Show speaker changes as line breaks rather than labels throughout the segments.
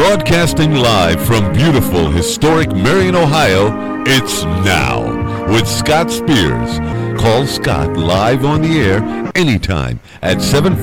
Broadcasting live from beautiful, historic Marion, Ohio, it's Now with Scott Spears. Call Scott live on the air anytime at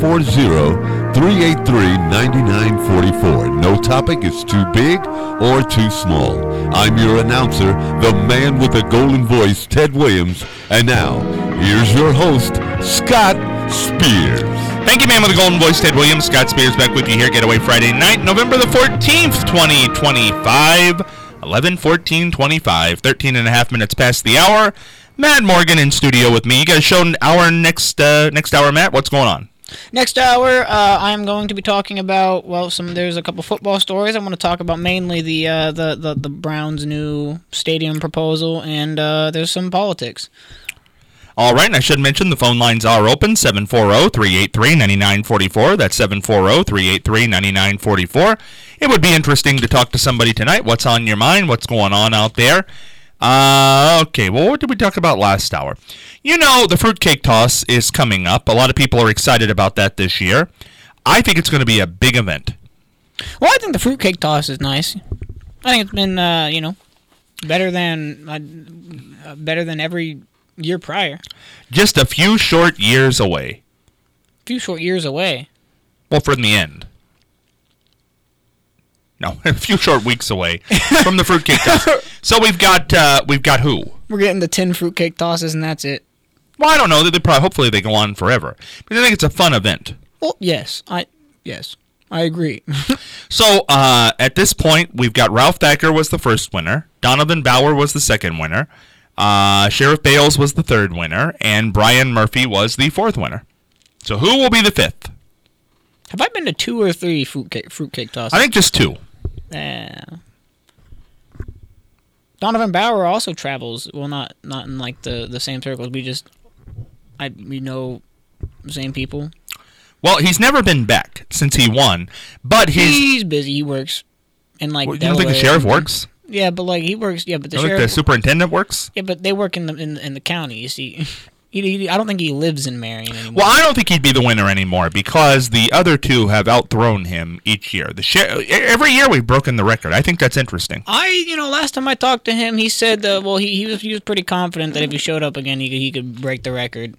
740-383-9944. No topic is too big or too small. I'm your announcer, the man with the golden voice, Ted Williams. And now, here's your host, Scott Spears.
Thank you, man with the golden voice, Ted Williams. Scott Spears back with you here. Getaway Friday night, November the 14th, 2025. 11/14/25, 13 and a half minutes past the hour. Matt Morgan in studio with me. You got a show our next hour, Matt. What's going on?
Next hour, I'm going to be talking about, there's a couple football stories. I want to talk about mainly the Browns' new stadium proposal, and there's some politics.
All right, and I should mention the phone lines are open, 740-383-9944. That's 740-383-9944. It would be interesting to talk to somebody tonight. What's on your mind? What's going on out there? Okay, well, what did we talk about last hour? You know, the fruitcake toss is coming up. A lot of people are excited about that this year. I think it's going to be a big event.
Well, I think the fruitcake toss is nice. I think it's been, better than every year prior.
Just a few short years away. Well, from the end. No, a few short weeks away from the fruitcake toss. So we've got who?
We're getting the 10 fruitcake tosses, and that's it.
Well, I don't know. Hopefully they go on forever. But I think it's a fun event.
Well, yes, I agree.
So at this point, we've got Ralph Thacker was the first winner. Donovan Bauer was the second winner. Sheriff Bales was the third winner, and Brian Murphy was the fourth winner. So who will be the fifth?
Have I been to 2 or 3 fruitcake tosses?
I think just 2.
Donovan Bauer also travels. Well, not in like the same circles. We know the same people.
Well, he's never been back since he won, but
he's busy. He works in like.
You don't think the sheriff works?
Yeah, but like he works. Yeah, but the
sheriff. Like the superintendent works.
Yeah, but they work in the county. You see, I don't think he lives in Marion anymore.
Well, I don't think he'd be the winner anymore because the other two have outthrown him each year. Every year we've broken the record. I think that's interesting.
Last time I talked to him, he said, he was pretty confident that if he showed up again, he could break the record.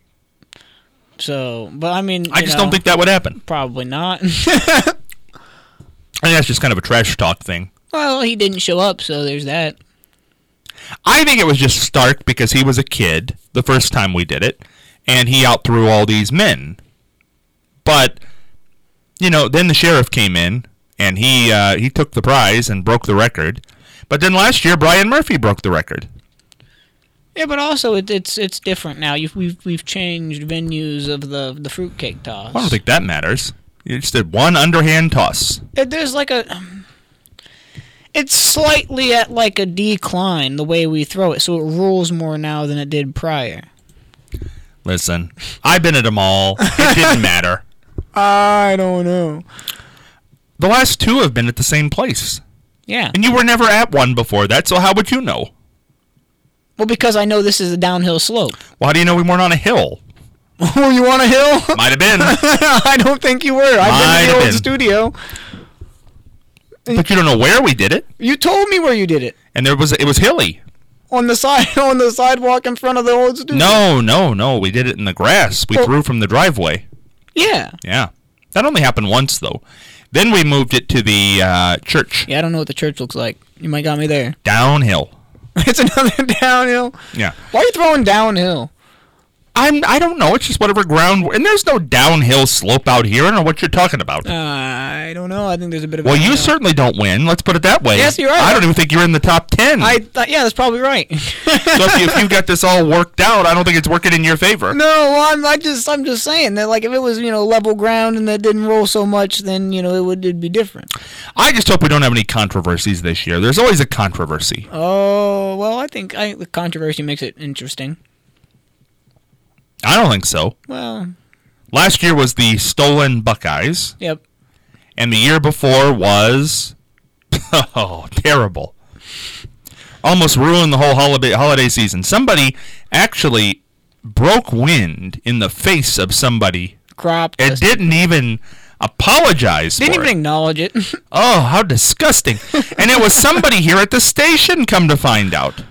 So, but I mean,
I just don't think that would happen.
Probably not.
I think that's just kind of a trash talk thing.
Well, he didn't show up, so there's that.
I think it was just Stark because he was a kid the first time we did it, and he outthrew all these men. But, then the sheriff came in, and he took the prize and broke the record. But then last year, Brian Murphy broke the record.
Yeah, but also it's different now. We've changed venues of the fruitcake toss.
I don't think that matters. You just did one underhand toss.
There's like it's slightly at like a decline the way we throw it, so it rolls more now than it did prior.
Listen, I've been at them all. It didn't matter.
I don't know.
The last 2 have been at the same place.
Yeah.
And you were never at one before that, so how would you know?
Well, because I know this is a downhill slope.
Well, how do you know we weren't on a hill?
Were you on a hill?
Might have been.
I don't think you were. I've been in the old studio.
But you don't know where we did it.
You told me where you did it.
And it was hilly.
On the sidewalk in front of the old studio?
No. We did it in the grass. We threw from the driveway.
Yeah.
Yeah. That only happened once, though. Then we moved it to the church.
Yeah, I don't know what the church looks like. You might got me there.
Downhill.
It's another downhill?
Yeah.
Why are you throwing downhill?
I don't know. It's just whatever ground. And there's no downhill slope out here. I don't know what you're talking about.
I don't know. I think there's a bit of.
Well, you certainly don't win. Let's put it that way.
Yes, you're right.
I don't even think you're in the top 10.
Yeah, that's probably right.
So if you've got this all worked out, I don't think it's working in your favor.
No, well, I'm just saying that, like, if it was level ground and that didn't roll so much, then it'd be different.
I just hope we don't have any controversies this year. There's always a controversy.
Oh well, I think the controversy makes it interesting.
I don't think so.
Well,
last year was the stolen Buckeyes.
Yep.
And the year before was terrible. Almost ruined the whole holiday season. Somebody actually broke wind in the face of somebody.
Crop.
It didn't even apologize
Didn't
for
even
it.
acknowledge it.
Oh, how disgusting. And it was somebody here at the station, come to find out.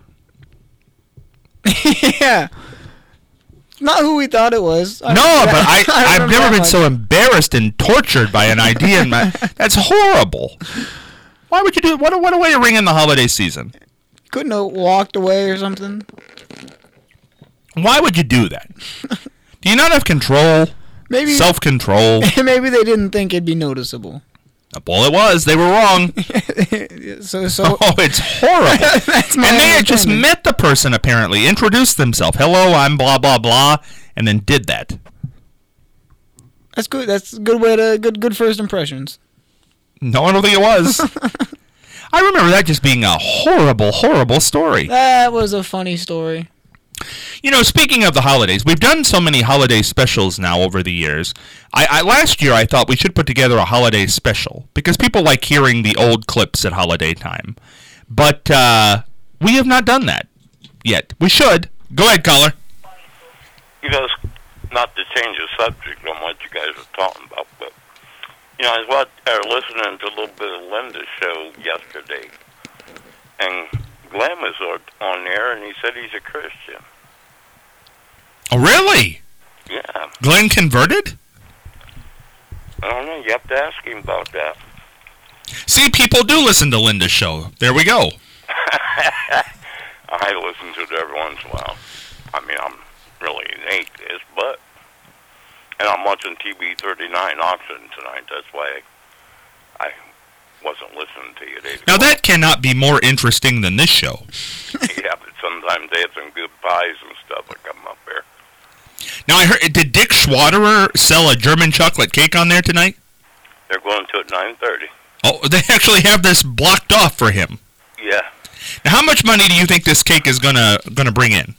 Yeah. Not who we thought it was.
No, but I've
remember
never
that
been
much.
so embarrassed and tortured by an idea. That's horrible. Why would you do it? What a way to ring in the holiday season.
Couldn't have walked away or something.
Why would you do that? Do you not have control?
Maybe
Self-control?
maybe they didn't think it'd be noticeable.
Well, it was. They were wrong.
So
Oh, it's horrible.
that's my
And they had just
understanding.
met the person, apparently, introduced themselves. Hello, I'm blah, blah, blah, and then did that.
That's good. That's a good way to good first impressions.
No, I don't think it was. I remember that just being a horrible, horrible story.
That was a funny story.
You know, speaking of the holidays, we've done so many holiday specials now over the years. Last year I thought we should put together a holiday special because people like hearing the old clips at holiday time. But we have not done that yet. We should. Go ahead, caller.
You know, not to change the subject on what you guys are talking about, but, you know, I was listening to a little bit of Linda's show yesterday, and Glenn was on there, and he said he's a Christian.
Oh, really?
Yeah.
Glenn converted?
I don't know. You have to ask him about that.
See, people do listen to Linda's show. There we go.
I listen to it every once in a while. I mean, I'm really an atheist, but... And I'm watching TV 39 auction tonight. That's why I wasn't listening to you today.
Now, that cannot be more interesting than this show.
Yeah, but sometimes they have some good pies and stuff that come up there.
Now, I heard, did Dick Schwaderer sell a German chocolate cake on there tonight?
They're going to at 9:30.
Oh, they actually have this blocked off for him.
Yeah.
Now, how much money do you think this cake is gonna bring in?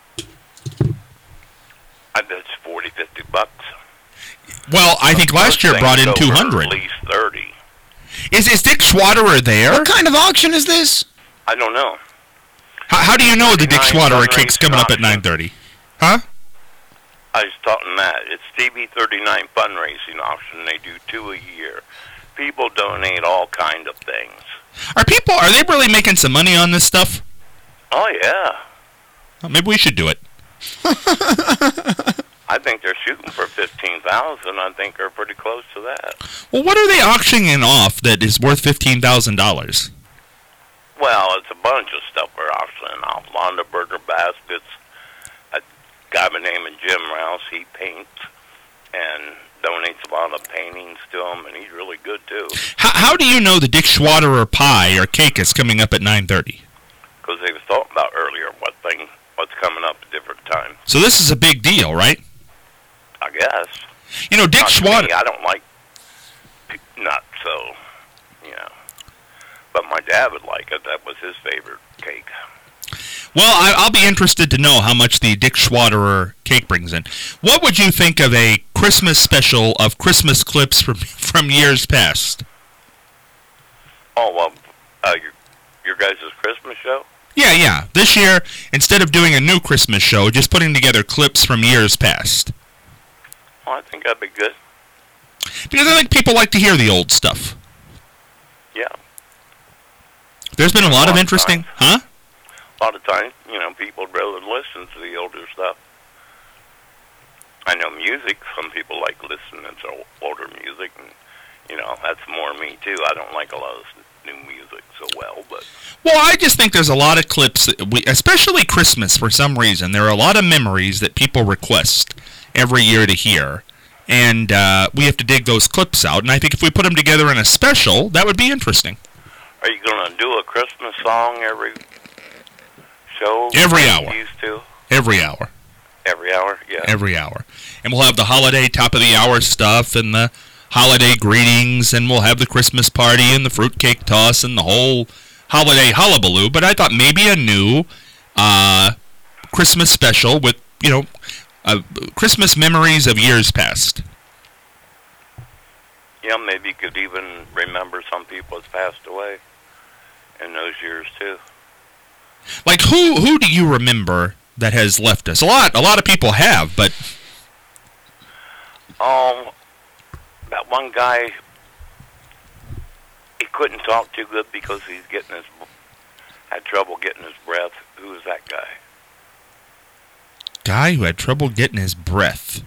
I bet it's 40, 50 bucks.
Well, I think last year it brought in 200.
At least 30.
Is Dick Schwaderer there?
What kind of auction is this?
I don't know.
How do you know the Dick
39
Schwaderer cake's coming up at
fundraising
9:30? Huh?
I was talking that. It's TV 39 fundraising auction. They do 2 a year. People donate all kind of things.
Are they really making some money on this stuff?
Oh, yeah.
Well, maybe we should do it.
I think they're shooting for 15,000. I think they're pretty close to that.
Well, what are they auctioning off that is worth $15,000?
Well, it's a bunch of stuff we're auctioning off. Londaberger baskets. A guy by the name of Jim Rouse, he paints and donates a lot of paintings to him, and he's really good, too.
How do you know the Dick Schwaderer pie or cake is coming up at 9:30?
Because they was talking about earlier what's coming up at different times.
So this is a big deal, right?
I guess.
You know, Dick
Not to me,
Schwaderer...
I don't like nuts, so, you know. But my dad would like it. That was his favorite cake.
Well, I'll be interested to know how much the Dick Schwaderer cake brings in. What would you think of a Christmas special of Christmas clips from years past?
Oh, well, your guys' Christmas show?
Yeah. This year, instead of doing a new Christmas show, just putting together clips from years past.
Well, I think that'd be good.
Because I think people like to hear the old stuff.
Yeah.
There's been a lot of interesting... Huh?
A lot of times, you know, people would rather listen to the older stuff. I know music, some people like listening to older music, and, you know, that's more me, too. I don't like a lot of new music so well, but...
Well, I just think there's a lot of clips, that especially Christmas, for some reason. There are a lot of memories that people request every year to hear, and we have to dig those clips out, and I think if we put them together in a special, that would be interesting.
Are you going to do a Christmas song every show?
Every
like
hour.
you used to?
Every hour.
Every hour? Yeah.
Every hour. And we'll have the holiday top-of-the-hour stuff and the holiday greetings, and we'll have the Christmas party and the fruitcake toss and the whole holiday hullabaloo. But I thought maybe a new Christmas special with, you know, Christmas memories of years past.
Yeah, maybe you could even remember some people that's passed away in those years, too.
Like, who do you remember that has left us? A lot of people have, but...
About that one guy, he couldn't talk too good because had trouble getting his breath. Who was that guy?
Guy who had trouble getting his breath.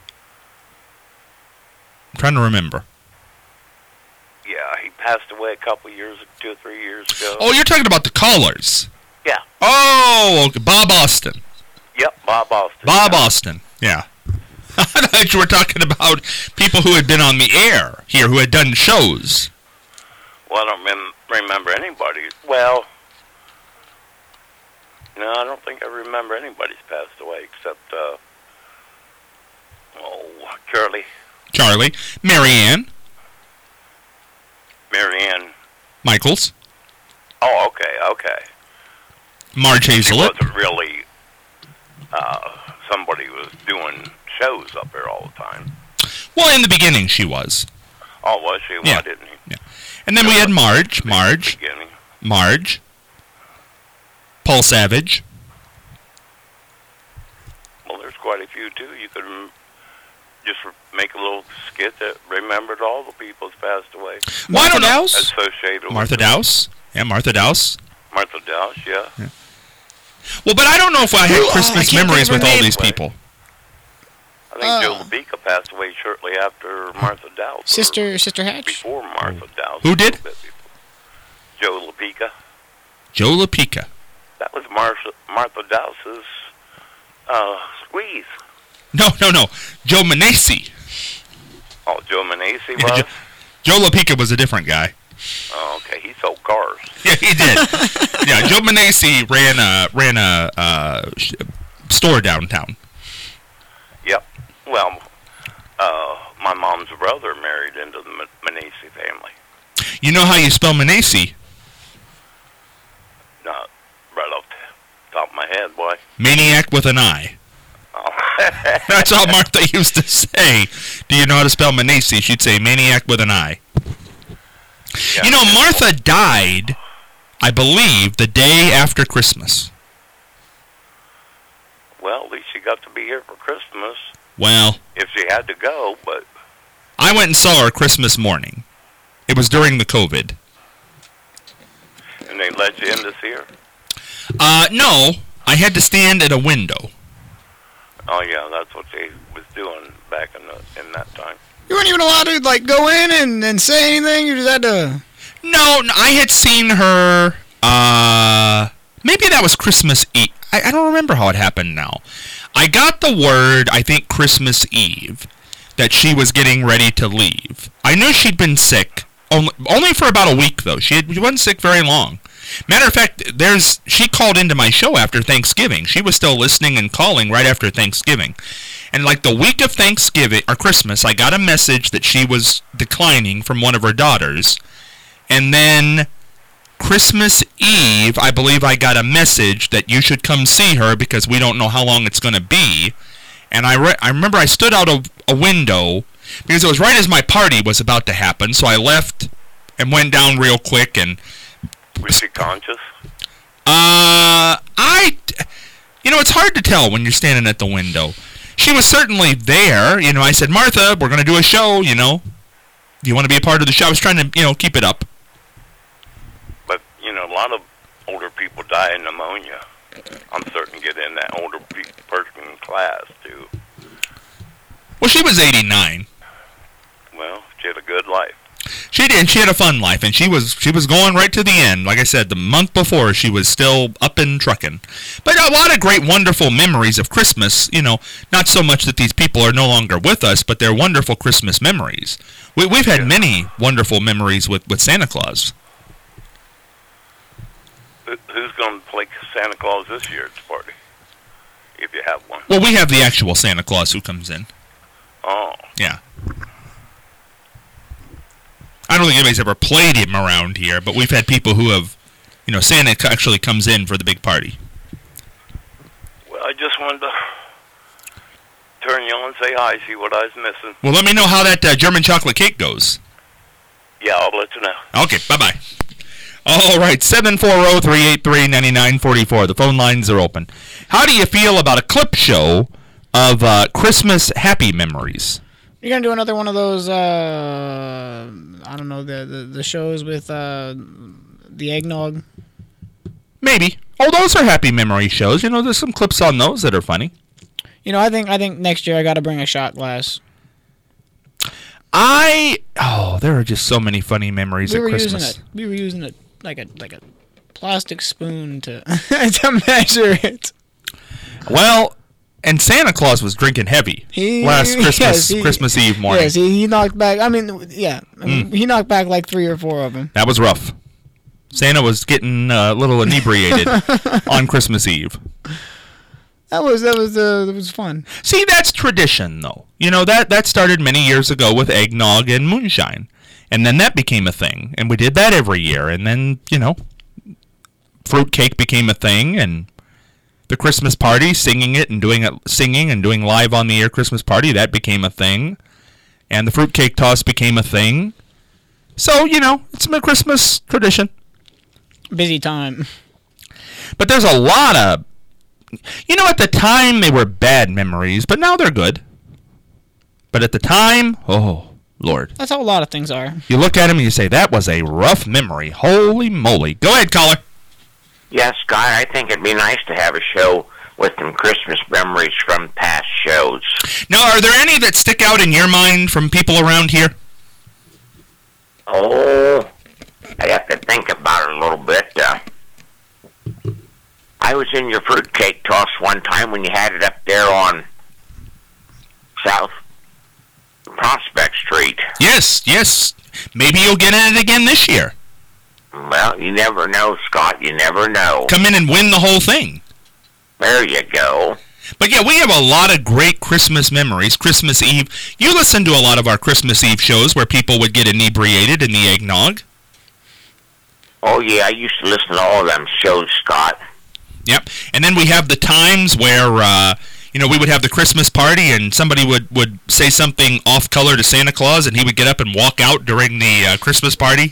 I'm trying to remember.
Yeah, he passed away a couple years, 2 or 3 years ago.
Oh, you're talking about the callers.
Yeah.
Oh, okay. Bob Austin.
Yep, Bob Austin.
Bob Austin, yeah. I thought you were talking about people who had been on the air here, who had done shows.
Well, I don't remember anybody. Well, no, I don't think I remember anybody's passed away except, Charlie.
Charlie. Marianne.
Marianne.
Michaels.
Oh, okay.
Marge
She
Hazelett.
wasn't really somebody who was doing shows up there all the time.
Well, in the beginning she was.
Oh, was she?
Yeah.
Why didn't he?
Yeah. And then we had Marge.
Beginning.
Marge. Paul Savage.
Well, there's quite a few, too. You could just make a little skit that remembered all the people that's passed away.
Well, I don't know.
Associated
Martha
with
Dowse. Yeah, Martha Dowse.
Martha Dowse, yeah.
Well, but I don't know if I had Christmas memories with all these people.
I think Joe LaPica passed away shortly after Martha Dowse.
Sister Hatch?
Before Martha Dowse.
Who did?
Joe LaPica.
Joe LaPica.
That was Martha Dowse's squeeze.
No. Joe Manesi.
Oh, Joe Manesi
Yeah,
was?
Joe LaPica was a different guy.
Oh, okay. He sold cars.
Yeah, he did. Yeah, Joe Manesi ran a store downtown.
Yep. Well, my mom's brother married into the Manesi family.
You know how you spell Manesi?
Not right off the top of my head, boy.
Maniac with an I.
Oh.
That's all Martha used to say. Do you know how to spell Manesi? She'd say maniac with an I.
Yeah.
You know, Martha died, I believe, the day after Christmas.
Well, at least she got to be here for Christmas.
Well,
If she had to go, but
I went and saw her Christmas morning. It was during the COVID.
and they let you in to see her.
No, I had to stand at a window.
Oh yeah, that's what she was doing back in that time.
You weren't even allowed to go in and say anything. You just had to.
No, I had seen her. Maybe that was Christmas Eve. I don't remember how it happened now. I got the word, I think Christmas Eve, that she was getting ready to leave. I knew she'd been sick, only for about a week though. She wasn't sick very long. Matter of fact, she called into my show after Thanksgiving. She was still listening and calling right after Thanksgiving. And like the week of Thanksgiving, or Christmas, I got a message that she was declining from one of her daughters. And then Christmas Eve, I believe I got a message that you should come see her because we don't know how long it's going to be. And I remember I stood out a window because it was right as my party was about to happen. So I left and went down real quick and...
Was she conscious?
It's hard to tell when you're standing at the window. She was certainly there. I said, Martha, we're going to do a show, Do you want to be a part of the show? I was trying to, keep it up.
But, a lot of older people die of pneumonia. I'm certain get in that older person class, too.
Well, she was 89.
Well, she had a good life.
She did. She had a fun life, and she was going right to the end. Like I said, the month before, she was still up and trucking. But a lot of great, wonderful memories of Christmas. Not so much that these people are no longer with us, but they're wonderful Christmas memories. We've had many wonderful memories with Santa Claus.
Who's going to play Santa Claus this year at the party? If you have one.
Well, we have the actual Santa Claus who comes in.
Oh.
Yeah. I don't think anybody's ever played him around here, but we've had people who have, Santa actually comes in for the big party.
Well, I just wanted to turn you on and say hi, see what I was missing.
Well, let me know how that German chocolate cake goes.
Yeah, I'll let you know.
Okay, bye-bye. All right, 740-383-9944. The phone lines are open. How do you feel about a clip show of Christmas happy memories?
You're gonna do another one of those. I don't know, the shows with the eggnog.
Maybe. Oh, those are happy memory shows. You know, there's some clips on those that are funny.
You know, I think next year I got to bring a shot glass.
There are just so many funny memories at Christmas.
We were using it like a plastic spoon to to measure it.
Well, and Santa Claus was drinking heavy last Christmas Eve morning.
Yes, he knocked back. I mean, he knocked back like 3 or 4 of them.
That was rough. Santa was getting a little inebriated on Christmas Eve.
That was fun.
See, that's tradition, though. You know, that started many years ago with eggnog and moonshine. And then that became a thing. And we did that every year. And then, you know, fruitcake became a thing. And the Christmas party, singing and doing live on the air Christmas party, that became a thing. And the fruitcake toss became a thing. So, you know, it's a Christmas tradition.
Busy time.
But there's a lot of... You know, at the time, they were bad memories, but now they're good. But at the time, oh, Lord.
That's how a lot of things are.
You look at them and you say, that was a rough memory. Holy moly. Go ahead, caller.
Yes, Scott, I think it'd be nice to have a show with some Christmas memories from past shows.
Now, are there any that stick out in your mind from people around here?
Oh, I have to think about it a little bit. I was in your fruitcake toss one time when you had it up there on South Prospect Street.
Yes. Maybe you'll get in it again this year.
Well, you never know, Scott. You never know.
Come in and win the whole thing.
There you go.
But yeah, we have a lot of great Christmas memories. Christmas Eve. You listen to a lot of our Christmas Eve shows where people would get inebriated in the eggnog.
Oh, yeah, I used to listen to all of them shows, Scott.
Yep. And then we have the times where, we would have the Christmas party and somebody would say something off-color to Santa Claus and he would get up and walk out during the Christmas party.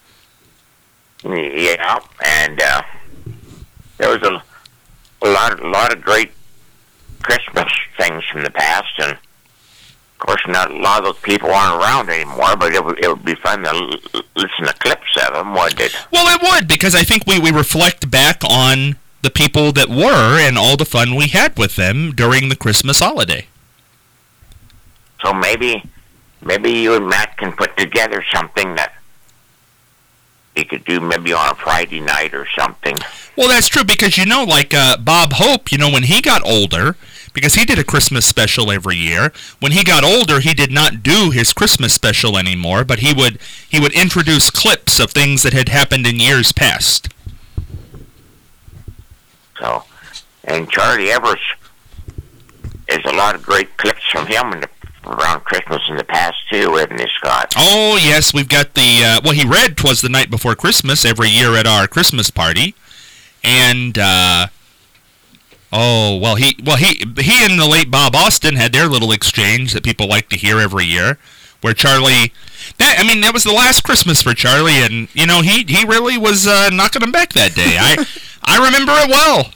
Yeah, and there was a lot of great Christmas things from the past, and of course, not a lot of those people aren't around anymore. But it would be fun to listen to clips of them, wouldn't it?
Well, it would, because I think we reflect back on the people that were and all the fun we had with them during the Christmas holiday.
So maybe you and Matt can put together something that you could do maybe on a Friday night or something.
Well, that's true, because, like Bob Hope, when he got older, because he did a Christmas special every year, when he got older, he did not do his Christmas special anymore, but he would introduce clips of things that had happened in years past.
So, and Charlie Evers, there's a lot of great clips from him around Christmas in the past, too, isn't he, Scott?
Oh, yes, we've got the, he read 'Twas the Night Before Christmas every year at our Christmas party, and, he and the late Bob Austin had their little exchange that people like to hear every year, where Charlie, that was the last Christmas for Charlie, and, he really was knocking them back that day. I remember it well.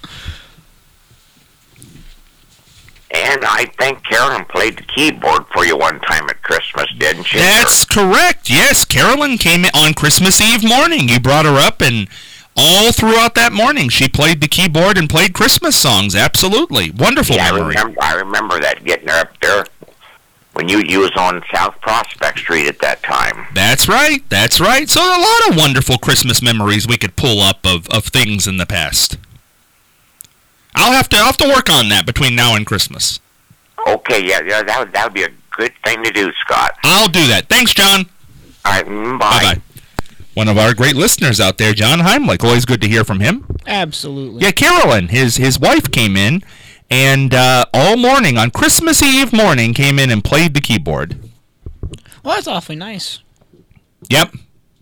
And I think Carolyn played the keyboard for you one time at Christmas, didn't she?
That's correct. Yes, Carolyn came in on Christmas Eve morning. You brought her up, and all throughout that morning, she played the keyboard and played Christmas songs. Absolutely. Wonderful memory.
I remember that, getting her up there when you was on South Prospect Street at that time.
That's right. So a lot of wonderful Christmas memories we could pull up of things in the past. I'll have to work on that between now and Christmas.
Okay, yeah, that would be a good thing to do, Scott.
I'll do that. Thanks, John.
All right, bye.
Bye-bye. One of our great listeners out there, John Heimlich. Always good to hear from him.
Absolutely.
Yeah, Carolyn, his wife came in, and all morning, on Christmas Eve morning, came in and played the keyboard.
Well, that's awfully nice.
Yep.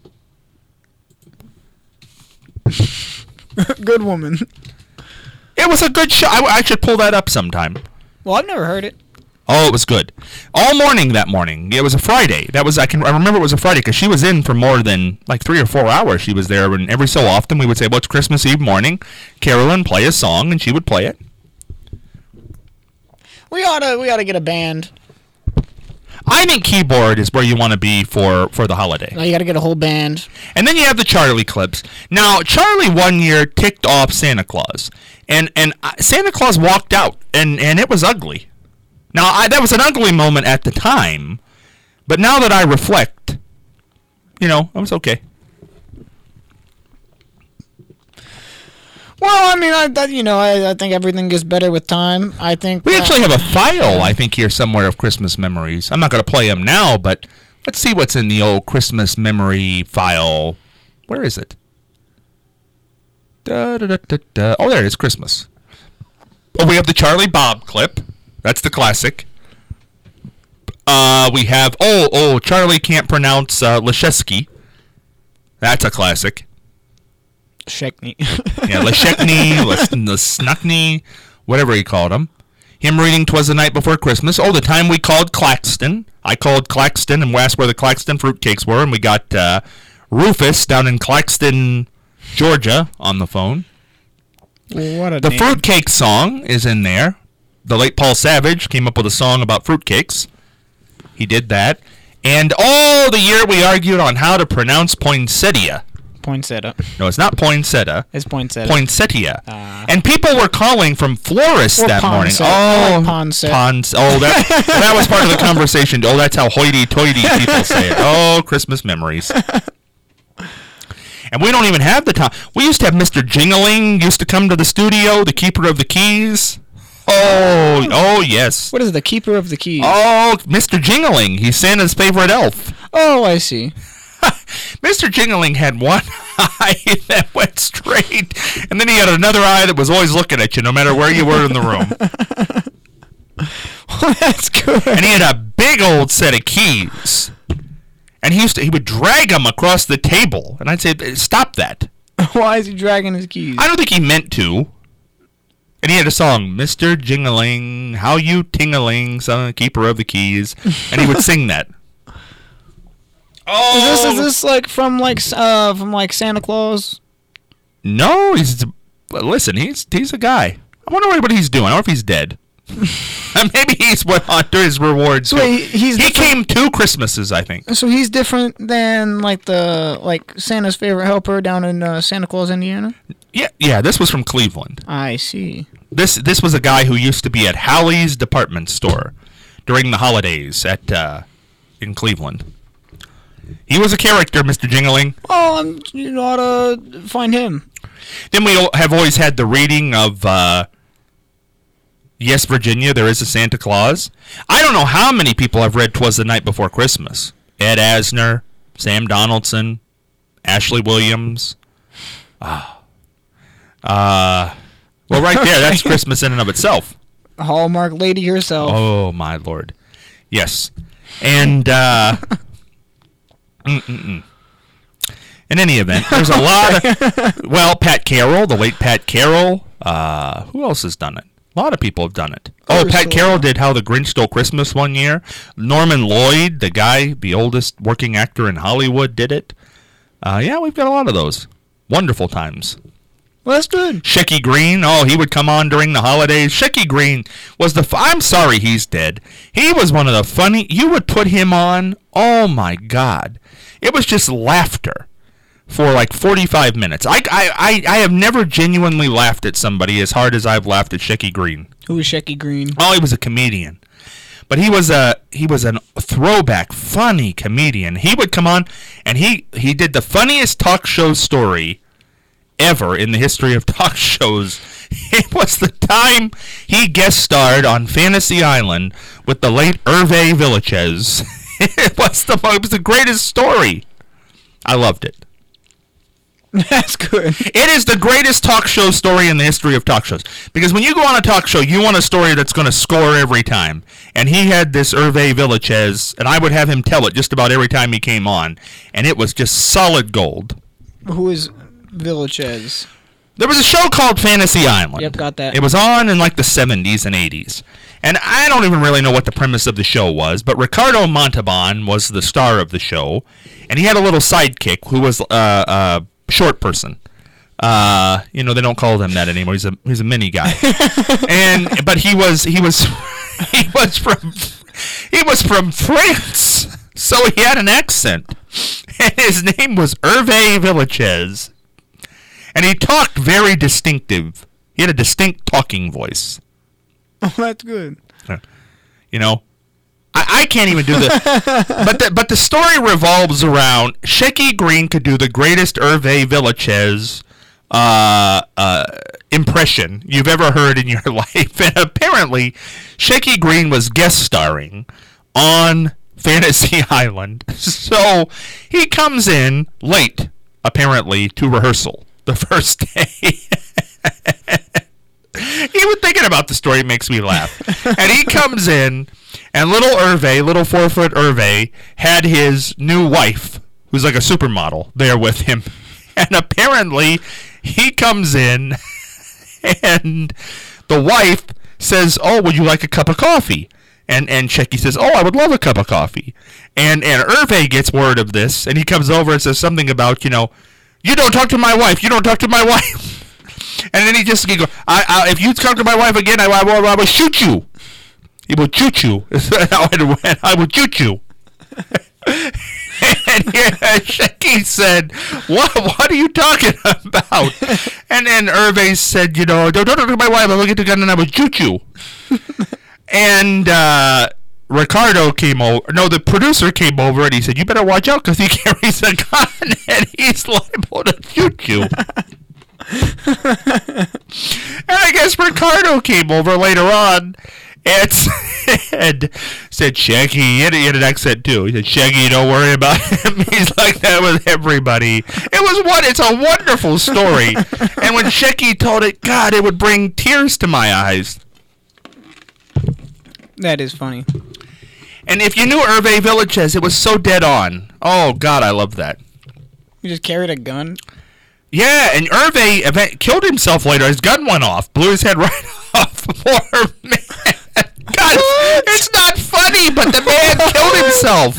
Good woman.
It was a good show. I should pull that up sometime.
Well, I've never heard it.
Oh, it was good. All morning that morning. It was a Friday. I remember it was a Friday because she was in for more than like 3 or 4 hours. She was there, and every so often we would say, well, it's Christmas Eve morning. Carolyn, play a song, and she would play it.
We ought to get a band.
I think keyboard is where you want to be for the holiday.
Now you got to get a whole band.
And then you have the Charlie clips. Now, Charlie one year ticked off Santa Claus. And Santa Claus walked out, and it was ugly. Now, that was an ugly moment at the time. But now that I reflect, it was okay.
Well, I mean, I think everything gets better with time. I think
we actually have a file, I think, here somewhere of Christmas memories. I'm not going to play them now, but let's see what's in the old Christmas memory file. Where is it? Oh, there it is, Christmas. Oh, we have the Charlie Bob clip. That's the classic. We have, Charlie can't pronounce Leszewski. That's a classic.
Leszekny.
Yeah, Leszekny, Lesnukny, whatever he called him. Him reading 'Twas the Night Before Christmas. Oh, the time we called Claxton. I called Claxton and asked where the Claxton fruitcakes were, and we got Rufus down in Claxton, Georgia, on the phone.
What a
The
name.
fruitcake song is in there. The late Paul Savage came up with a song about fruitcakes. He did that. And all the year we argued on how to pronounce poinsettia.
Poinsettia.
No, it's not poinsettia.
It's poinsettia.
Poinsettia. And people were calling from florists
Or
that morning.
Ponset. I like Ponset.
Oh, that was part of the conversation. Oh, that's how hoity-toity people say it. Oh, Christmas memories. And we don't even have the time. We used to have Mr. Jingling used to come to the studio, the keeper of the keys. Oh, yes.
What is the keeper of the keys?
Oh, Mr. Jingling. He's Santa's favorite elf.
Oh, I see.
Mr. Jingling had one eye that went straight, and then he had another eye that was always looking at you no matter where you were in the room.
Well, that's good.
And he had a big old set of keys. And he would drag them across the table. And I'd say, stop that.
Why is he dragging his keys?
I don't think he meant to. And he had a song, Mr. Jingling, how you tingling, son, keeper of the keys. And he would sing that. Oh,
Is this like from Santa Claus?
No, listen, he's a guy. I wonder what he's doing. I wonder if he's dead. Maybe he's went on to his rewards.
So he
came 2 Christmases, I think.
So he's different than like Santa's favorite helper down in Santa Claus, Indiana.
Yeah. This was from Cleveland.
I see.
This was a guy who used to be at Howley's department store during the holidays in Cleveland. He was a character, Mr. Jingling.
Oh, you ought to find him.
Then we have always had the reading of Yes, Virginia, There Is a Santa Claus. I don't know how many people have read 'Twas the Night Before Christmas. Ed Asner, Sam Donaldson, Ashley Williams. Well, right there, that's Christmas in and of itself.
Hallmark lady herself.
Oh, my Lord. Yes. And, in any event, there's a lot of... Well, Pat Carroll, the late Pat Carroll. Who else has done it? A lot of people have done it. Oh, Pat Carroll did How the Grinch Stole Christmas one year. Norman Lloyd, the guy, the oldest working actor in Hollywood, did it. Yeah, we've got a lot of those. Wonderful times.
Well, that's good.
Shecky Green, he would come on during the holidays. Shecky Green was I'm sorry he's dead. He was one of the funny... You would put him on, oh my God. It was just laughter for like 45 minutes. I have never genuinely laughed at somebody as hard as I've laughed at Shecky Green.
Who is Shecky Green?
Oh, he was a comedian. But he was a throwback, funny comedian. He would come on, and he did the funniest talk show story ever in the history of talk shows. It was the time he guest starred on Fantasy Island with the late Hervé Villachez. It was the greatest story. I loved it.
That's good.
It is the greatest talk show story in the history of talk shows. Because when you go on a talk show, you want a story that's going to score every time. And he had this Hervé Villachez, and I would have him tell it just about every time he came on. And it was just solid gold.
Who is Villachez?
There was a show called Fantasy Island.
Yep, got that.
It was on in like the 70s and 80s. And I don't even really know what the premise of the show was, but Ricardo Montalban was the star of the show. And he had a little sidekick who was short person. They don't call him that anymore. He's a mini guy. But he was from He was from France, so he had an accent. And his name was Hervé Villachez. And he talked very distinctive. He had a distinct talking voice.
Oh, that's good.
You know, I can't even do the... but the story revolves around Shecky Greene could do the greatest Hervé Villachez impression you've ever heard in your life. And apparently, Shecky Greene was guest starring on Fantasy Island. So he comes in late, apparently, to rehearsal the first day. Even thinking about the story makes me laugh. And he comes in, and little 4-foot Hervé, had his new wife, who's like a supermodel, there with him. And apparently, he comes in, and the wife says, "Oh, would you like a cup of coffee?" And Shecky says, "Oh, I would love a cup of coffee." And Hervé gets word of this, and he comes over and says something about, "You don't talk to my wife. You don't talk to my wife." And then he goes, if you talk to my wife again, I will shoot you. He will shoot you. I will shoot you. And Shecky said, what are you talking about? And then Hervé said, don't talk to my wife. I will get the gun and I will shoot you. And Ricardo came over. No, the producer came over and he said, "You better watch out because he carries a gun and he's liable to shoot you." And I guess Ricardo came over later on and said, "Shaggy," he had an accent too. He said, "Shaggy, don't worry about him. He's like that with everybody." It's a wonderful story. And when Shaggy told it, God, it would bring tears to my eyes.
That is funny.
And if you knew Hervé Villachez, it was so dead on. Oh, God, I love that.
You just carried a gun?
Yeah, and Hervé killed himself later. His gun went off. Blew his head right off. Poor man. God, it's not funny, but the man killed himself.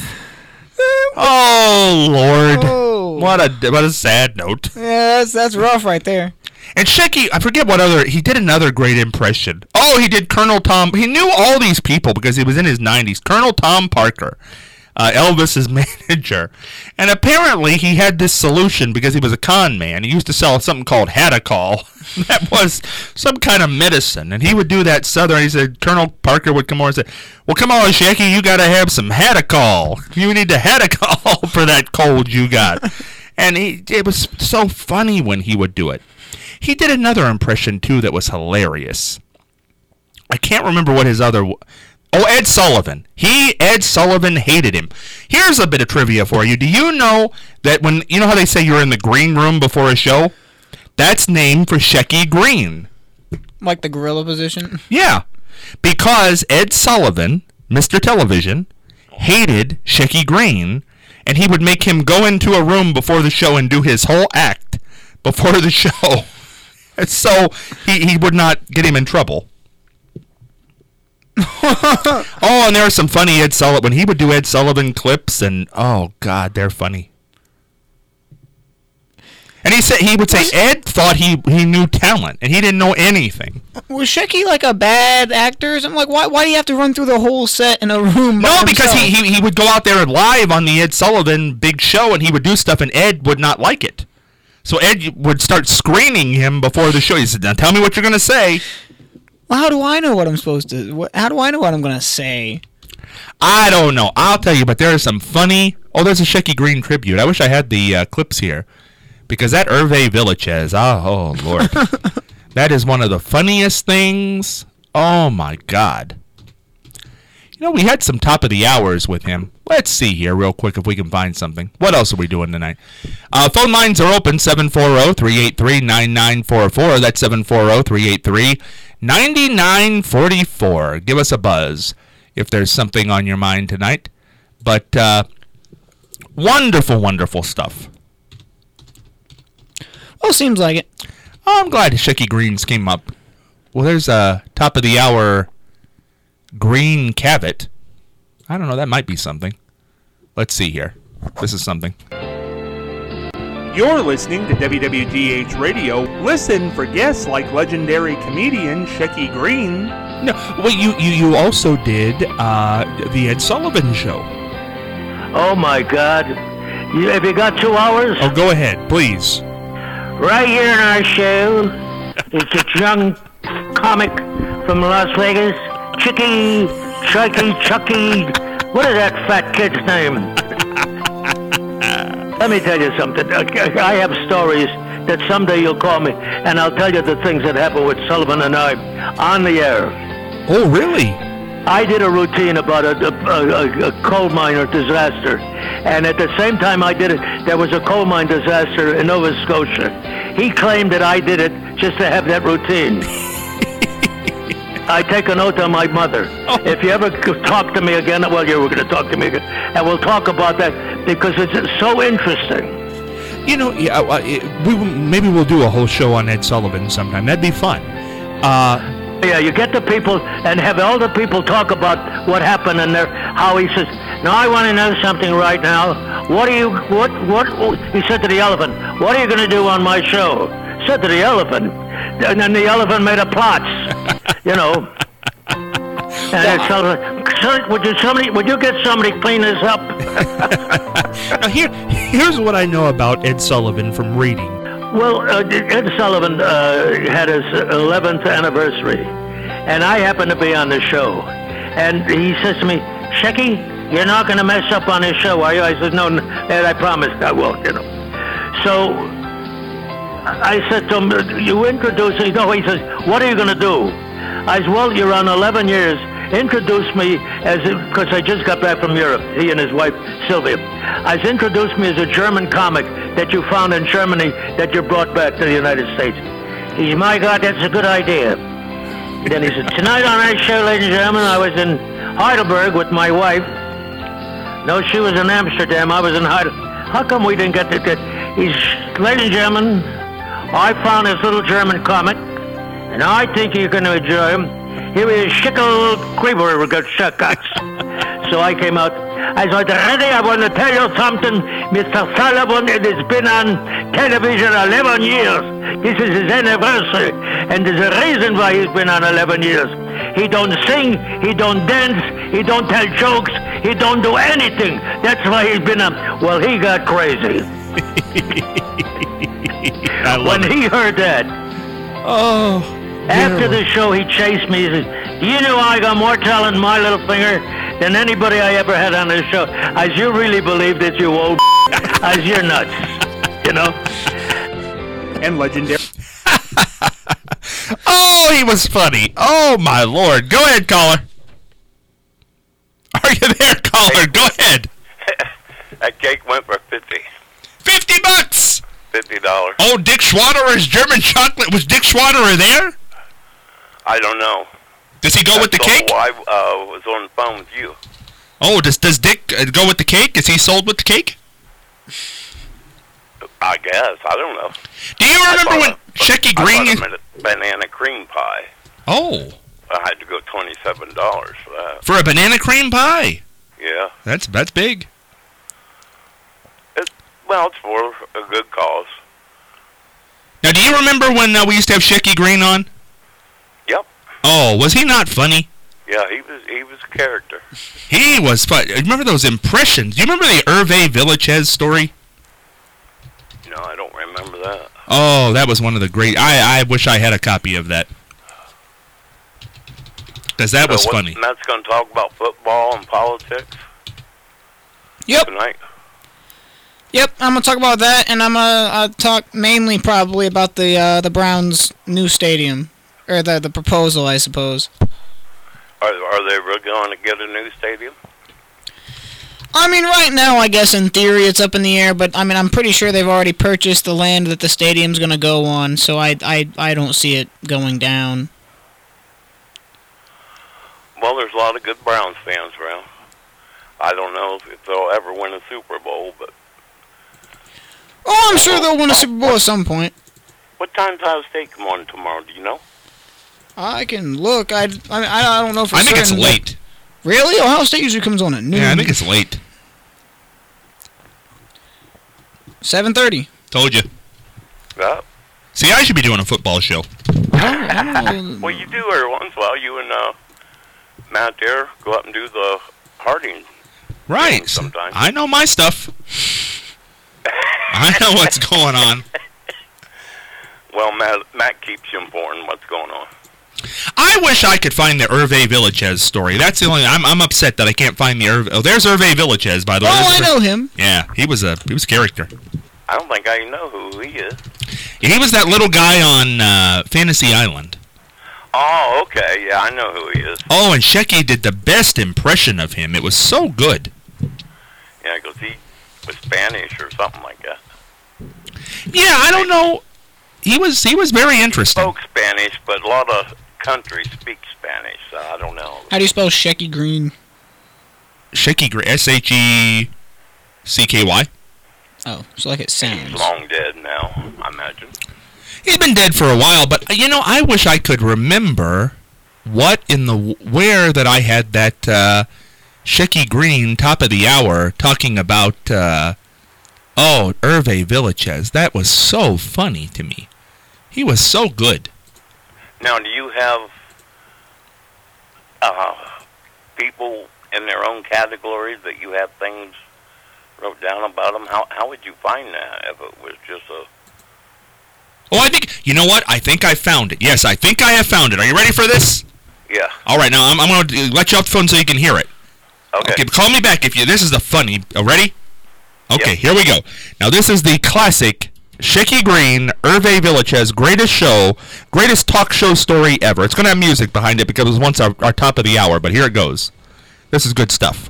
Oh, Lord.
Oh.
What a sad note.
Yeah, that's rough right there.
And Shecky, I forget he did another great impression. Oh, he did Colonel Tom. He knew all these people because he was in his 90s. Colonel Tom Parker, Elvis's manager. And apparently he had this solution because he was a con man. He used to sell something called Hadacol. That was some kind of medicine. And he would do that Southern. He said, Colonel Parker would come over and say, "Well, come on, Shecky, you got to have some Hadacol. You need the Hadacol for that cold you got." And it was so funny when he would do it. He did another impression, too, that was hilarious. I can't remember what his other... Oh, Ed Sullivan. Ed Sullivan hated him. Here's a bit of trivia for you. Do you know that you know how they say you're in the green room before a show? That's named for Shecky Greene.
Like the gorilla position?
Yeah. Because Ed Sullivan, Mr. Television, hated Shecky Greene, and he would make him go into a room before the show and do his whole act before the show. So he would not get him in trouble. Oh, and there are some funny Ed Sullivan. When he would do Ed Sullivan clips, and oh God, they're funny. And he would say Ed thought he knew talent, and he didn't know anything.
Was Shecky like a bad actor? I'm like, why do you have to run through the whole set in a room?
No, because he would go out there and live on the Ed Sullivan big show, and he would do stuff, and Ed would not like it. So Ed would start screening him before the show. He said, "Now tell me what you're going to say."
Well, how do I know what I'm supposed to... How do I know what I'm going to say?
I don't know. I'll tell you, but there are some funny... Oh, there's a Shecky Greene tribute. I wish I had the clips here. Because that Hervé Villachez... Oh, Lord. That is one of the funniest things. Oh, my God. We had some top of the hours with him. Let's see here real quick if we can find something. What else are we doing tonight? Phone lines are open, 740-383-9944. That's 740-383-9944. Give us a buzz if there's something on your mind tonight. But wonderful, wonderful stuff.
Well, seems like it.
Oh, I'm glad Shecky Greene's came up. Well, there's a top of the hour... Green Cavett. I don't know, that might be something. Let's see here. This is something.
You're listening to WWGH Radio. Listen for guests like legendary comedian Shecky Green.
No, well, you also did the Ed Sullivan Show.
Oh my God! Have you got 2 hours?
Oh, go ahead, please.
Right here in our show, it's a young comic from Las Vegas, Chucky. What is that fat kid's name? Let me tell you something. I have stories that someday you'll call me, and I'll tell you the things that happened with Sullivan and I on the air.
Oh, really?
I did a routine about a coal miner disaster, and at the same time I did it, there was a coal mine disaster in Nova Scotia. He claimed that I did it just to have that routine. I take an oath on my mother.
Oh.
If you ever talk to me again, well, you were going to talk to me again, and we'll talk about that because it's so interesting.
You know, maybe we'll do a whole show on Ed Sullivan sometime. That'd be fun.
Yeah, you get the people and have all the people talk about what happened and how he says, now I want to know something right now. What he said to the elephant, what are you going to do on my show? Said to the elephant. And then the elephant made a plots, you know. And Sullivan, sir, would you get somebody to clean this up?
Now here's what I know about Ed Sullivan from reading.
Well, Ed Sullivan had his 11th anniversary, and I happened to be on the show. And he says to me, Shecky, you're not going to mess up on this show, are you? I said, no, Ed, I promised I won't, you know. So I said to him, you introduce me. No, he says, what are you going to do? I said, well, you're on 11 years. Introduce me because I just got back from Europe, he and his wife, Sylvia. I said, introduce me as a German comic that you found in Germany that you brought back to the United States. He said, my God, that's a good idea. Then he said, tonight on our show, ladies and gentlemen, I was in Heidelberg with my wife. No, she was in Amsterdam. I was in Heidelberg. How come we didn't get to get... He's, ladies and gentlemen, I found this little German comic, and I think you're going to enjoy him. Here is Schickel Quiver. So I came out. I said, Eddie, I want to tell you something. Mr. Sullivan, it has been on television 11 years. This is his anniversary. And there's a reason why he's been on 11 years. He don't sing, he don't dance, he don't tell jokes, he don't do anything. That's why he's been on. Well, he got crazy. When he heard that.
Oh.
After the show, he chased me. He said, do you know I got more talent in my little finger than anybody I ever had on this show? I said, you really believe that, you old I said, you're nuts. You know?
And legendary.
Oh, he was funny. Oh, my Lord. Go ahead, caller. Are you there, caller? Go ahead.
That cake went for $50.
$50.
$50.
Oh, Dick Schwaderer's German chocolate. Was Dick Schwaderer there?
I don't know.
Does he go with the cake?
I was on the phone with you.
Oh, does Dick go with the cake? Is he sold with the cake?
I guess. I don't know.
Do you remember when Shecky Green...
I bought a banana cream pie.
Oh.
I had to go $27 for that.
For a banana cream pie?
Yeah.
That's big.
It's for a good cause.
Now, do you remember when we used to have Shecky Green on?
Yep.
Oh, was he not funny?
Yeah, he was a character.
He was fun. Remember those impressions? Do you remember the Hervé Villachez story?
No, I don't remember that.
Oh, that was one of the great... I wish I had a copy of that. Because that was funny.
Matt's going to talk about football and politics?
Yep.
Tonight?
Yep, I'm going to talk about that, and I'm going to talk mainly probably about the Browns' new stadium. Or the proposal, I suppose.
Are they really going to get a new stadium?
I mean, right now, I guess in theory it's up in the air, but I mean, I'm pretty sure they've already purchased the land that the stadium's going to go on, so I don't see it going down.
Well, there's a lot of good Browns fans around. I don't know if they'll ever win a Super Bowl, but...
Oh, I'm sure they'll win a Super Bowl at some point.
What time does Ohio State come on tomorrow, do you know?
I can look. I don't know for certain.
I think it's late.
Really? Ohio State usually comes on at noon.
Yeah, I think it's late.
7:30.
Told you.
Yeah.
See, I should be doing a football show.
Well, you do every once in a while. You and Matt there go up and do the Harding.
Right.
Sometimes.
I know my stuff. I know what's going on.
Well, Matt keeps you informed what's going on.
I wish I could find the Hervé Villachez story. That's the only. I'm upset that I can't find the Hervé. Oh, there's Hervé Villachez, by the way.
Oh, I know him.
Yeah, he was a character.
I don't think I know who he is.
He was that little guy on Fantasy Island.
Oh, okay. Yeah, I know who he is.
Oh, and Shecky did the best impression of him. It was so good.
Yeah, because he was Spanish or something like that.
Yeah, I don't know. He was very interesting.
Spoke Spanish, but a lot of countries speak Spanish, so I don't know.
How do you spell Shecky Green?
Shecky Green, Shecky.
Oh, so like it sounds.
He's long dead now, I imagine.
He's been dead for a while, but I wish I could remember where that I had that Shecky Green top of the hour talking about Hervé Villachez. That was so funny to me. He was so good.
Now, do you have people in their own categories that you have things wrote down about them? How would you find that if it was just a...
Oh, I think, you know what? I think I found it. Yes, I think I have found it. Are you ready for this?
Yeah.
All right, now I'm going to let you off the phone so you can hear it.
Okay.
Call me back if you... This is the funny... ready? Okay,
Yep.
Here we go. Now, this is the classic Shecky Green, Hervé Villachez, greatest talk show story ever. It's going to have music behind it because it was once our top of the hour, but here it goes. This is good stuff.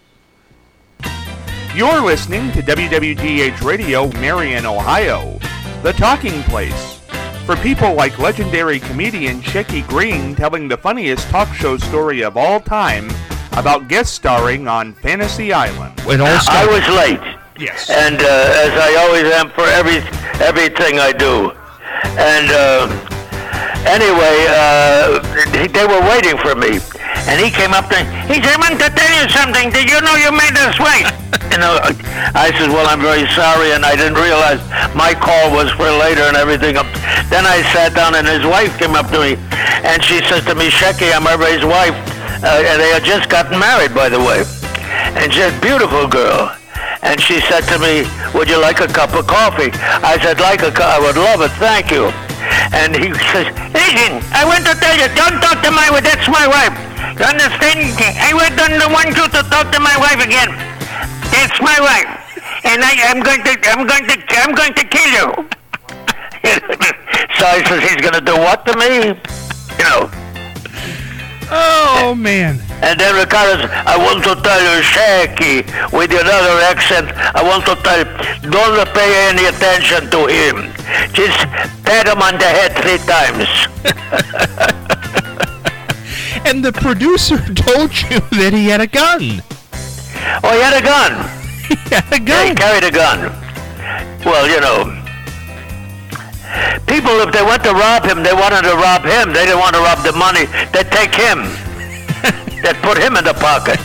You're listening to WWGH Radio, Marion, Ohio, the talking place. For people like legendary comedian Shecky Green telling the funniest talk show story of all time about guest starring on Fantasy Island.
It all
I
started.
was late.
Yes.
And as I always am for everything I do. And anyway, they were waiting for me. And he came up to me. He said, I want to tell you something. Did you know you made us wait? I said, well, I'm very sorry, and I didn't realize my call was for later and everything. Then I sat down, and his wife came up to me, and she says to me, Shecky, I'm Hervé's wife. And they had just gotten married, by the way. And she's a beautiful girl. And she said to me, would you like a cup of coffee? I said, I would love it, thank you. And he says, listen, I want to tell you, don't talk to my wife, that's my wife. You understand? I don't want you to talk to my wife again. That's my wife. And I'm going to kill you. So I says, he's going to do what to me?
Oh, man.
And then Ricardo says, I want to tell you, Shecky, with another accent, I want to tell you, don't pay any attention to him. Just pat him on the head 3 times.
And the producer told you that he had a gun.
Oh, he had a gun.
He had a
Yeah,
gun.
he carried a gun. Well, people, if they went to rob him, they wanted to rob him. They didn't want to rob the money. They'd take him. They'd put him in the pocket.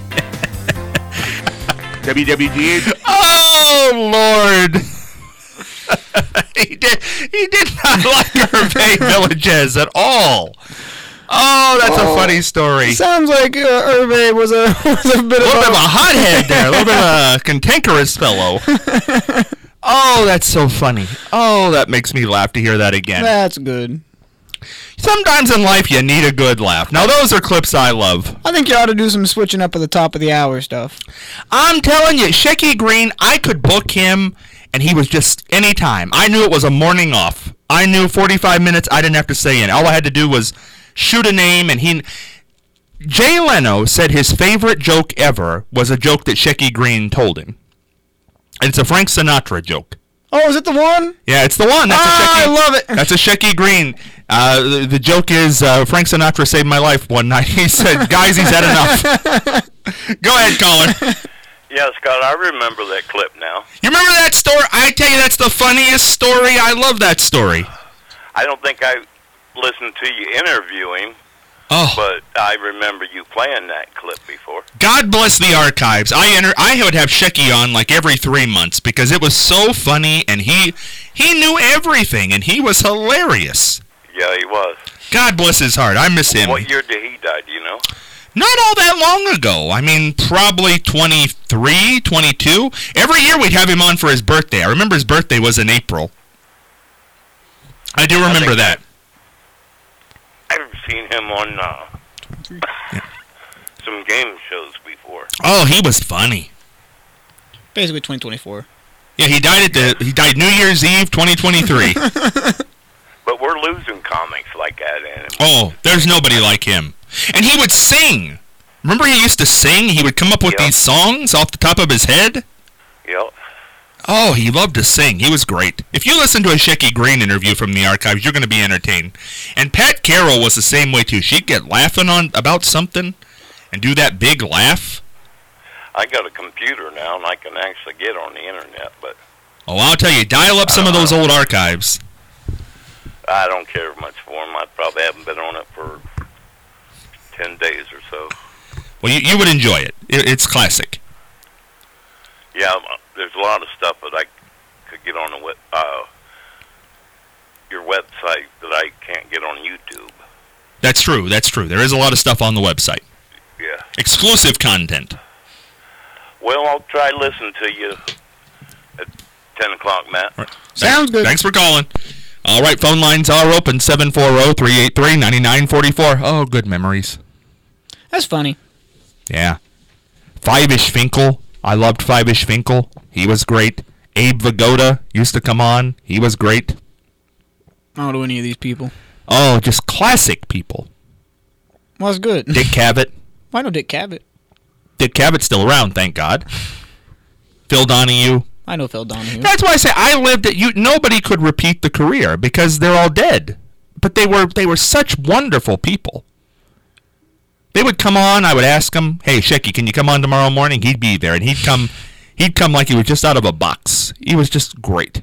WWGH.
Oh, Lord. He did not like Hervé Villachez at all. Oh, that's a funny story.
Sounds like Hervé was a bit
A little bit of a hothead there. A little bit of a cantankerous fellow. Oh, that's so funny. Oh, that makes me laugh to hear that again.
That's good.
Sometimes in life you need a good laugh. Now, those are clips I love.
I think you ought to do some switching up at the top of the hour stuff.
I'm telling you, Shecky Green, I could book him, and he was just anytime. I knew it was a morning off. I knew 45 minutes, I didn't have to say in. All I had to do was shoot a name, and Jay Leno said his favorite joke ever was a joke that Shecky Green told him. And it's a Frank Sinatra joke.
Oh, is it the one?
Yeah, it's the one.
I love it.
That's a Shecky Green. The joke is Frank Sinatra saved my life one night. He said, guys, he's had enough. Go ahead, caller.
Yeah, Scott, I remember that clip now.
You remember that story? I tell you, that's the funniest story. I love that story.
I don't think I listened to you interview him,
Oh,
But I remember you playing that clip before.
God bless the archives. I would have Shecky on like every 3 months because it was so funny, and he knew everything, and he was hilarious.
Yeah, he was.
God bless his heart. I miss him.
What year did he die, do you know?
Not all that long ago. I mean, probably 23, 22. Every year we'd have him on for his birthday. I remember his birthday was in April. I do remember that.
I've seen him on some game shows before.
Oh, he was funny.
Basically 2024.
Yeah, he died New Year's Eve 2023.
But we're losing comics like that anymore.
Oh, there's nobody like him. And he would sing. Remember he used to sing? He would come up with these songs off the top of his head?
Yep.
Oh, he loved to sing. He was great. If you listen to a Shecky Green interview from the archives, you're going to be entertained. And Pat Carroll was the same way, too. She'd get laughing about something and do that big laugh.
I got a computer now, and I can actually get on the internet, but
Oh, I'll tell you, dial up some of those old archives.
I don't care much for them. I probably haven't been on it for 10 days or so.
Well, you would enjoy it. It's classic.
Yeah, there's a lot of stuff that I could get on your website that I can't get on YouTube.
That's true. That's true. There is a lot of stuff on the website.
Yeah.
Exclusive content.
Well, I'll try to listen to you at 10 o'clock, Matt.
Right.
Sounds good.
Thanks for calling. All right, phone lines are open, 740-383-9944. Oh, good memories.
That's funny.
Yeah. Five-ish Finkel. I loved Five-ish Finkel. He was great. Abe Vigoda used to come on. He was great.
I don't know any of these people.
Oh, just classic people.
Well, that's good.
Dick Cavett.
I know Dick Cavett.
Dick Cavett's still around, thank God. Phil Donahue.
I know Phil Donahue.
That's why I say I lived it. Nobody could repeat the career because they're all dead. But they were such wonderful people. They would come on. I would ask him, "Hey, Shecky, can you come on tomorrow morning?" He'd be there, and he'd come like he was just out of a box. He was just great.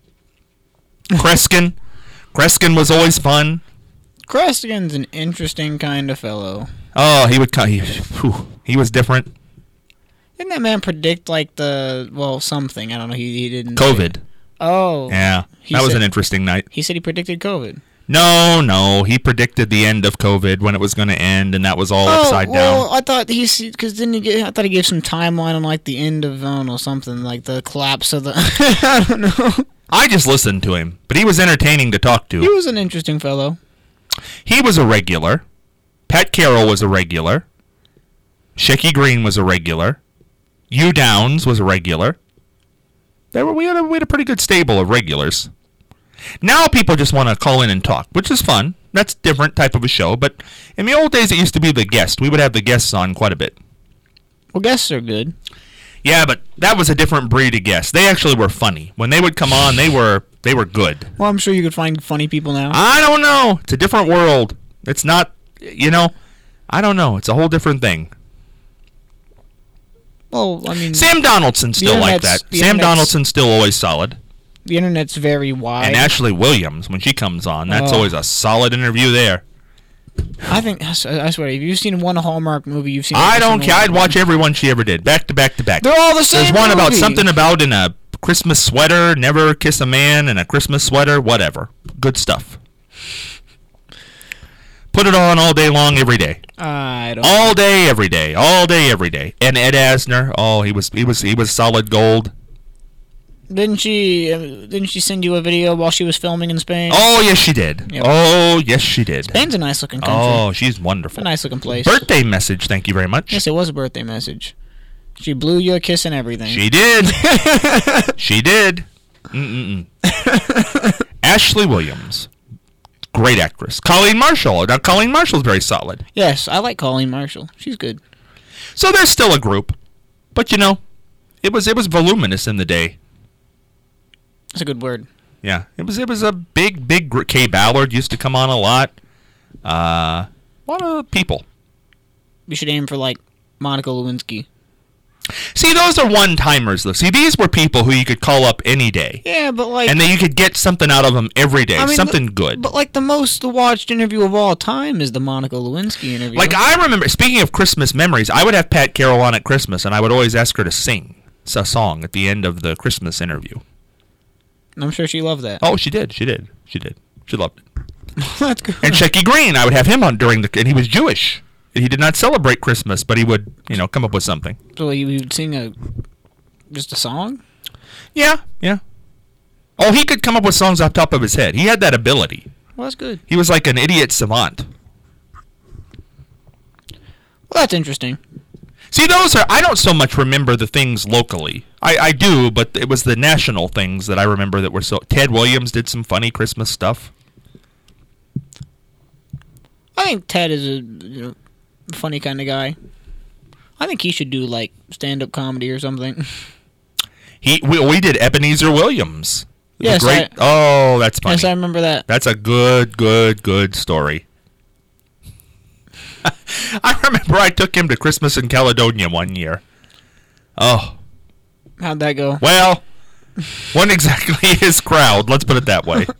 Kreskin was always fun.
Kreskin's an interesting kind of fellow.
Oh, he would come. He was different.
Didn't that man predict something? I don't know. He didn't.
COVID.
Oh.
Yeah, that was an interesting night.
He said he predicted COVID.
No, he predicted the end of COVID when it was going to end, and that was all upside down.
Well, I thought I thought he gave some timeline on like the end of something like the collapse of the. I don't know.
I just listened to him, but he was entertaining to talk to.
He was an interesting fellow.
He was a regular. Pat Carroll was a regular. Shecky Green was a regular. Hugh Downs was a regular. We had a pretty good stable of regulars. Now people just want to call in and talk, which is fun. That's a different type of a show, but in the old days it used to be the guest. We would have the guests on quite a bit.
Well, guests are good.
Yeah, but that was a different breed of guests. They actually were funny. When they would come on, they were good.
Well, I'm sure you could find funny people now.
I don't know. It's a different world. It's not, I don't know. It's a whole different thing.
Well, I mean...
Sam Donaldson's still like that. Sam Donaldson's still always solid.
The internet's very wide.
And Ashley Williams, when she comes on, that's always a solid interview there.
I swear, if you've seen one Hallmark movie, you've seen...
I don't care. I'd watch every one she ever did, back to back to back.
They're all the same
There's one about
movie.
something about in a Christmas sweater, never kiss a man in a Christmas sweater, whatever. Good stuff. Put it on all day long, every day.
I don't.
All day, every day. All day, every day. And Ed Asner, he was solid gold.
Didn't she send you a video while she was filming in Spain?
Oh yes, she did.
Yep.
Oh yes, she did.
Spain's a nice looking country.
Oh, she's wonderful.
It's a nice looking place.
Birthday message. Thank you very much.
Yes, it was a birthday message. She blew you a kiss and everything.
She did. She did. Ashley Williams, great actress. Colleen Marshall. Now Colleen Marshall's very solid.
Yes, I like Colleen Marshall. She's good.
So there's still a group, but it was voluminous in the day.
That's a good word.
Yeah, it was a big group. Kay Ballard used to come on a lot. A lot of people.
We should aim for like Monica Lewinsky.
See, those are one-timers, though. See, these were people who you could call up any day.
Yeah, but like...
And then you could get something out of them every day,
I mean,
something good.
But like the most watched interview of all time is the Monica Lewinsky interview.
Like, I remember, speaking of Christmas memories, I would have Pat Carroll on at Christmas, and I would always ask her to sing a song at the end of the Christmas interview.
I'm sure she loved that.
Oh, she did. She loved it.
That's good.
And Shecky Green, I would have him on and he was Jewish. He did not celebrate Christmas, but he would, come up with something.
So you would sing just a song?
Yeah. Oh, he could come up with songs off the top of his head. He had that ability.
Well, that's good.
He was like an idiot savant.
Well, that's interesting.
See, I don't so much remember the things locally. I do, but it was the national things that I remember that were so... Ted Williams did some funny Christmas stuff.
I think Ted is a funny kind of guy. I think he should do, like, stand-up comedy or something.
We did Ebenezer Williams.
Yes,
that's funny.
Yes, I remember that.
That's a good story. I remember I took him to Christmas in Caledonia one year. Oh.
How'd that go?
Well, wasn't exactly his crowd, let's put it that way.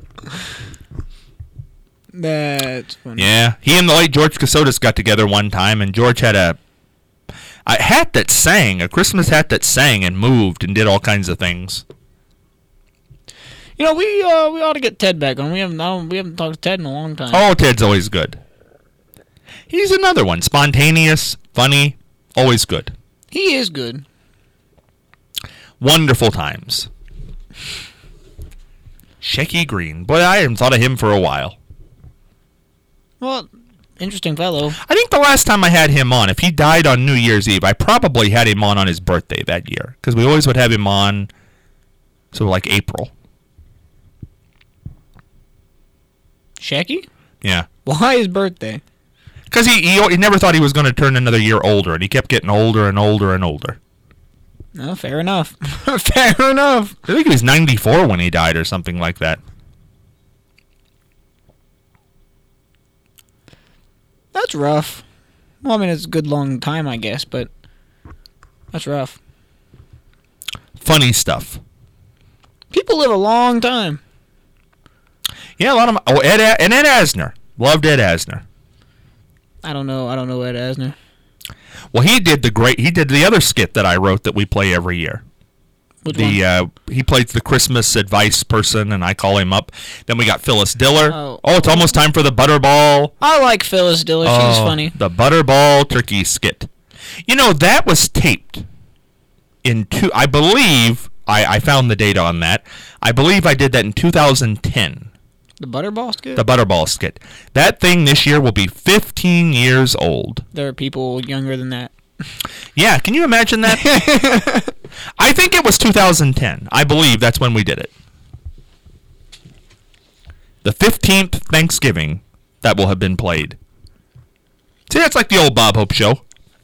That's funny.
Yeah, he and the late George Casotis got together one time, and George had a hat that sang, a Christmas hat that sang and moved and did all kinds of things.
We ought to get Ted back on. We haven't talked to Ted in a long time.
Oh, Ted's always good. He's another one, spontaneous, funny, always good.
He is good.
Wonderful times. Shecky Green, boy, I hadn't thought of him for a while.
Well, interesting fellow.
I think the last time I had him on, if he died on New Year's Eve, I probably had him on his birthday that year. Because we always would have him on, like April.
Shecky?
Yeah.
Why his birthday?
Because he never thought he was going to turn another year older, and he kept getting older and older and older.
No, fair enough. Fair enough.
I think he was 94 when he died or something like that.
That's rough. Well, I mean, it's a good long time, I guess, but that's rough.
Funny stuff.
People live a long time.
Yeah, a lot of them. Oh, Ed Asner. Loved Ed Asner.
I don't know Ed Asner.
Well, he did the other skit that I wrote that we play every year.
Which one?
He plays the Christmas advice person, and I call him up. Then we got Phyllis Diller.
Oh.
It's almost time for the Butterball.
I like Phyllis Diller. She's funny.
The Butterball turkey skit. That was taped in I believe, I found the data on that. I believe I did that in 2010.
The Butterball skit?
The Butterball skit. That thing this year will be 15 years old.
There are people younger than that.
Yeah, can you imagine that? I think it was 2010. I believe that's when we did it. The 15th Thanksgiving that will have been played. See, that's like the old Bob Hope show.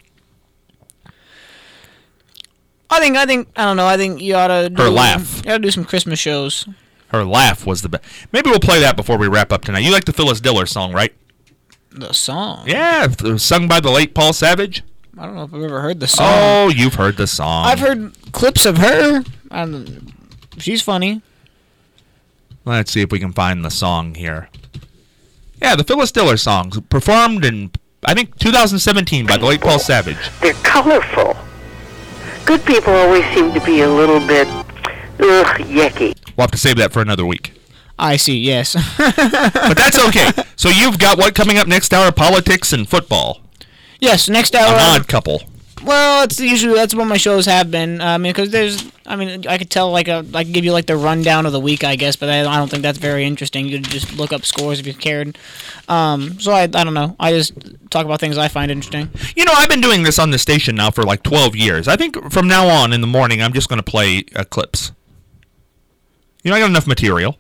I don't know. I think you ought to do...
Her laugh.
You ought to do some Christmas shows.
Her laugh was the best. Maybe we'll play that before we wrap up tonight. You like the Phyllis Diller song, right?
The song?
Yeah, it was sung by the late Paul Savage.
I don't know if I've ever heard the song.
Oh, you've heard the song.
I've heard clips of her. She's funny.
Let's see if we can find the song here. Yeah, the Phyllis Diller song, performed in, I think, 2017 by the late Paul Savage.
They're colorful. Good people always seem to be a little bit, yucky.
We'll have to save that for another week.
I see, yes.
But that's okay. So you've got what coming up next hour? Politics and football.
Yes, next hour.
An odd couple.
Well, that's what my shows have been. Because I could tell, I could give you the rundown of the week, I guess, but I don't think that's very interesting. You could just look up scores if you cared. So I don't know. I just talk about things I find interesting.
I've been doing this on the station now for 12 years. I think from now on in the morning, I'm just going to play clips. I got enough material.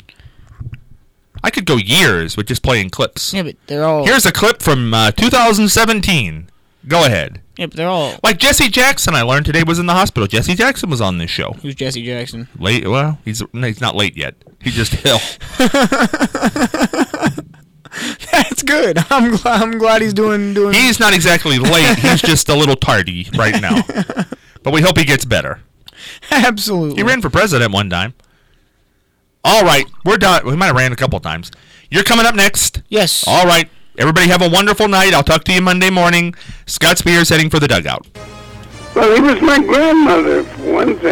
I could go years with just playing clips.
Yeah, but they're all...
Here's a clip from 2017. Go ahead.
Yeah, but they're all...
Like Jesse Jackson, I learned today, was in the hospital. Jesse Jackson was on this show.
Who's Jesse Jackson?
Late? Well, he's not late yet. He's just ill.
That's good. I'm glad he's doing.
He's not exactly late. He's just a little tardy right now. But we hope he gets better.
Absolutely.
He ran for president one time. All right, we're done. We might have ran a couple times. You're coming up next.
Yes.
All right. Everybody have a wonderful night. I'll talk to you Monday morning. Scott Spears heading for the dugout.
Well, he was my grandmother, for one thing.